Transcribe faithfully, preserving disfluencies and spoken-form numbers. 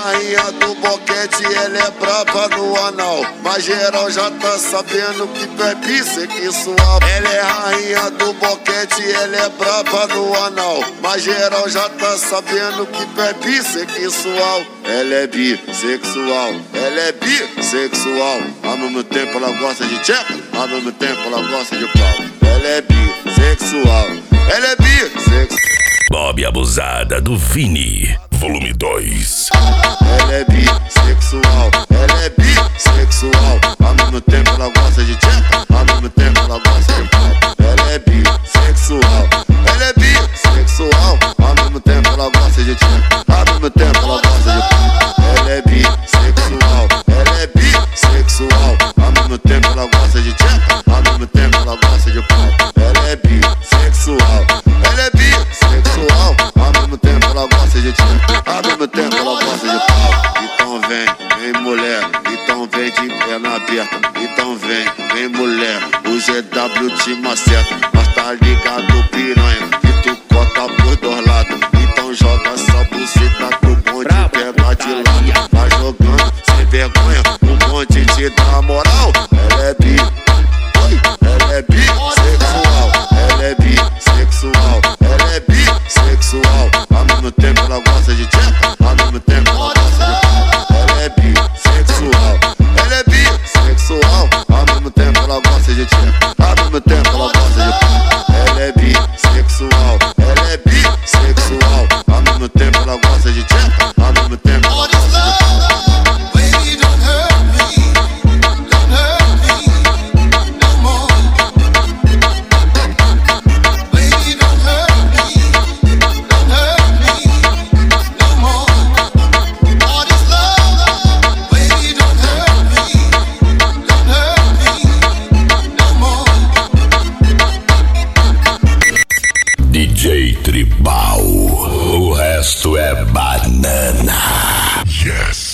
rainha do boquete, ela é brava no anal, mas geral já tá sabendo que tu é bissexual. Ela é rainha do boquete, ela é brava no anal, mas geral já tá sabendo que tu é bissexual. Ela é bissexual, ela é bissexual. Ao mesmo tempo ela gosta de tcheca, ao mesmo tempo ela gosta de pau. Ela é bissexual, ela é bissexual. Bob Abusada do Vini, volume dois. Ela é bissexual, ela é bissexual. Ao mesmo tempo ela gosta de tcheca, ao mesmo tempo ela gosta de pau. Ela é bissexual, ela é bissexual. Ao mesmo tempo ela gosta de tcheca, ao mesmo tempo ela gosta de pau. Ela é bissexual, ela é bissexual. Ao mesmo tempo ela gosta de tcheca, ao mesmo tempo ela gosta de pau. Ela é bissexual, ela é bissexual. Ao mesmo tempo ela gosta de tcheca, ao mesmo tempo ela gosta de pau. Então vem, vem mulher, então vem de perna aberta. Então vem, vem mulher, o G W te maceta. Mas tá ligado piranha, que tu corta por dois lados. Então joga essa buceta pro bonde pega de lado. Vai jogando sem vergonha, o bonde te dá moral. Ela é bi, ela é bissexual, ela é bissexual, ela é bissexual. Ao mesmo tempo ela gosta de tcheca, ao mesmo tempo ela gosta de pau. Ela é bissexual, ela é bissexual. Ao mesmo tempo ela gosta de tcheca, ao mesmo tempo ela gosta de pau. Ela é bissexual, ela é bissexual. Ao mesmo tempo ela gosta de tcheca, ao mesmo tempo ela gosta de pau. D J Tribal, o resto é banana. Yes.